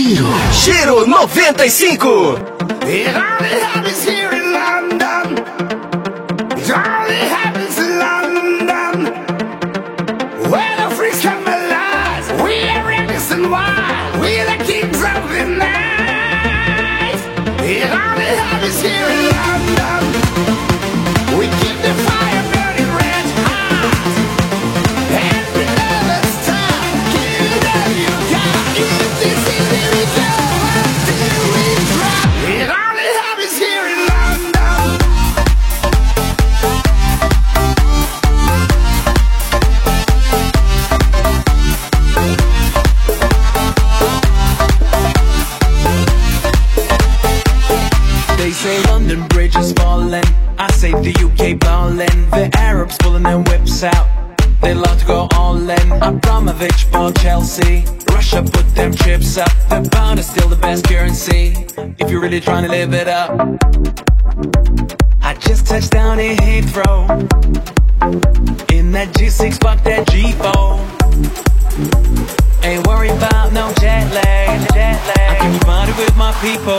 Giro 95. It only happens here in London. It only happens in London. Where the freaks come alive. We are reckless and wild. We are the kings of the night. It only happens here in London. We keep the fire burning red hot. And we never stop. Give it all you got. If this is it, we go until we drop. It only happens here in London. They say London Bridge is falling. I say the UK ballin'. The Arabs pulling their whips out. They love to go all in. Abramovich bought Chelsea. Russia put them chips up. The pound is still the best currency. If you're really trying to live it up. I just touched down in Heathrow. In that G6, fuck that G4. Ain't worried about no jet lag. I can party with my people.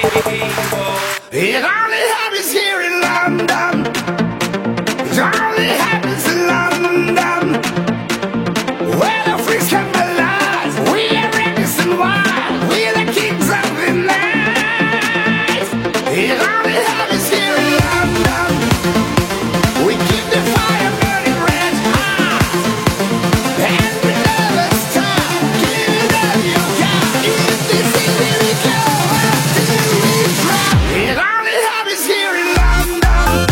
It only happens here in London. It only happens in London. Where the freaks come alive. We are reckless and wild. We are the kings of the night. It only happens here in London. We keep the fire burning red hot. And we never stop. Give it all you got. If this is it, we go until we drop. It only happens here in London.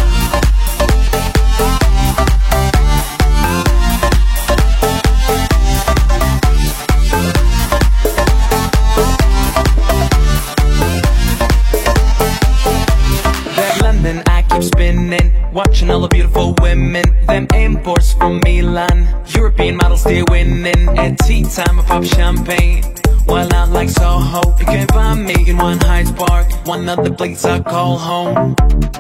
That London, I keep spinning. Watching all the beautiful women. Them imports from Milan. European models still winning. At tea time, I pop champagne. While out like Soho, you can find me in one Hyde Park. One of the places I call home.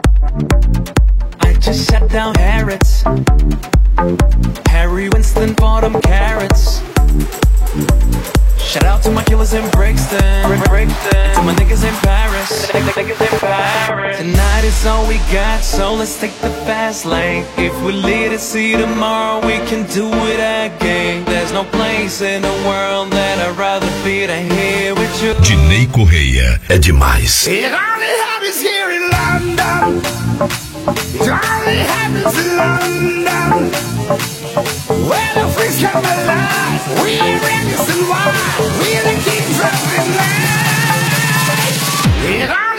I just shut down Harrods. Harry Winston bought them carrots. Shout out to my killers in Brixton. To my niggas in Paris. Tonight is all we got, so let's take the fast lane. If we live to see tomorrow, we can do it again. There's no place in the world that I'd rather be than here with you. Dinei Correia é demais. It only happens here in London. It only happens in London. Where the freaks come alive. We are reckless and wild. We are the kings of the night. It